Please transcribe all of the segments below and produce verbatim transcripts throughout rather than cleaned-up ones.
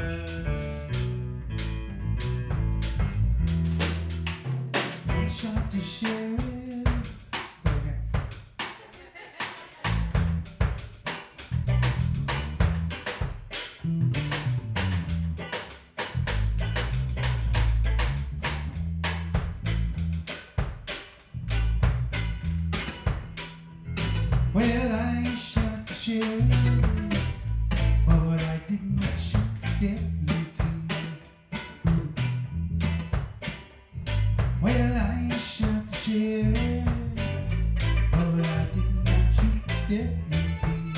I shot the sheriff. Well, I shot the sheriff, but I did not shoot the deputy. Well, I shot the sheriff, but I did not shoot the deputy.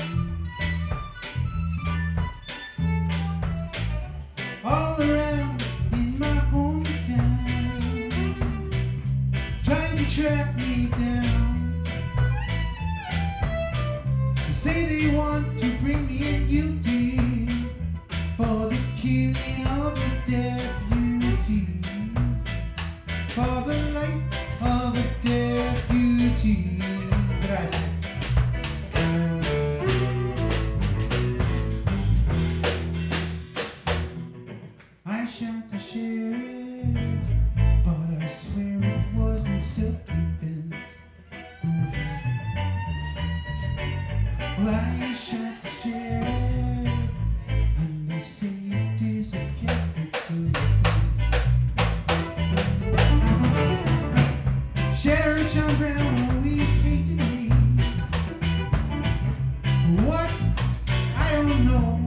All around in my hometown, trying to track me down. Say they want to bring me in guilty for the killing of a deputy, for the life of a deputy. Gracias. I shot the sheriff, but I swear it wasn't self-defense. Well, I shot the sheriff, and they say it is a capital offense. Sheriff John Brown always hated me. What? I don't know.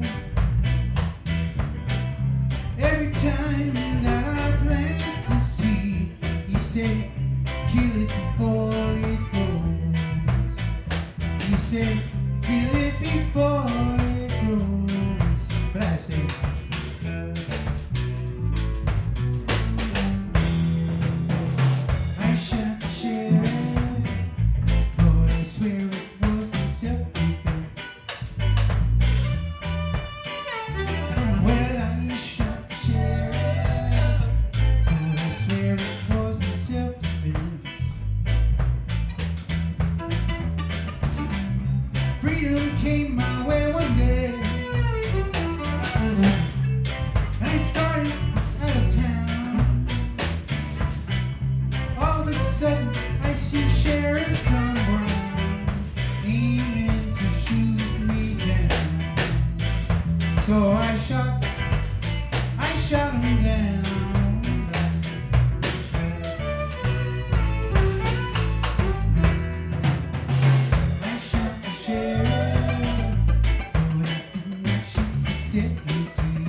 Every time that I plant to seed, he said, kill it before it grows. He said, kill it before it grows. But I say, I shot the sheriff, but I swear it wasn't self-defense. Well, I shot the sheriff, but I swear it wasn't self-defense. Freedom came my way one day, and I started out of town. All of a sudden, I see Sheriff John Brown aiming to shoot me down. So I shot, I shot him down. I shot the sheriff, but I did not shoot the deputy.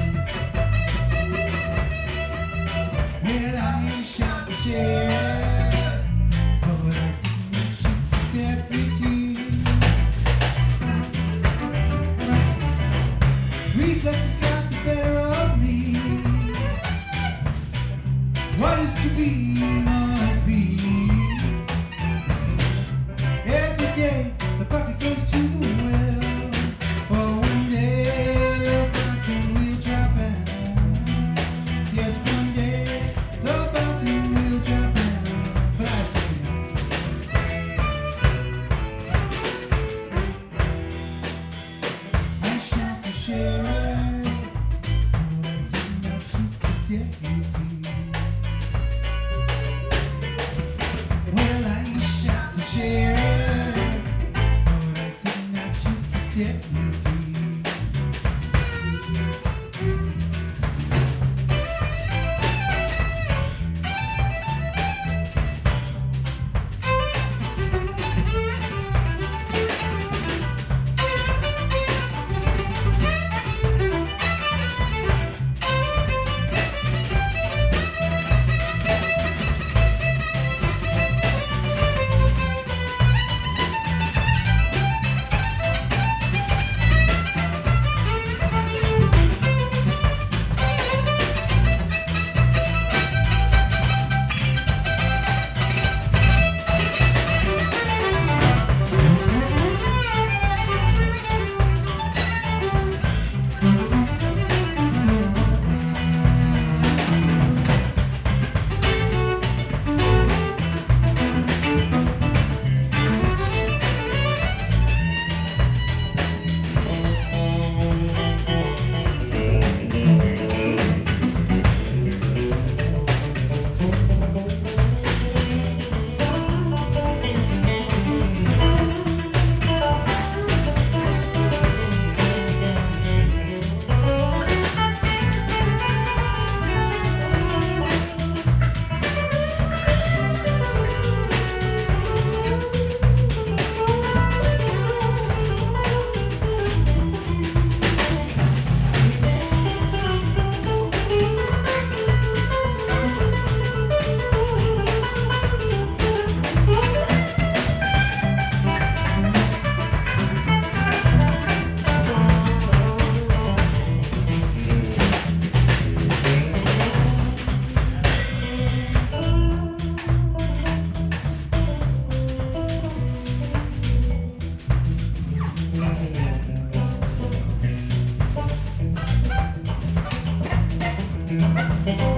Well, I shot the sheriff, but I did not shoot the deputy. Reflexes got the better of me. What is to be must be. Every day the bucket goes to the well, for one day the fountain will drop out. Yes, one day the fountain will drop out. But I say, I shot the sheriff, Thank you.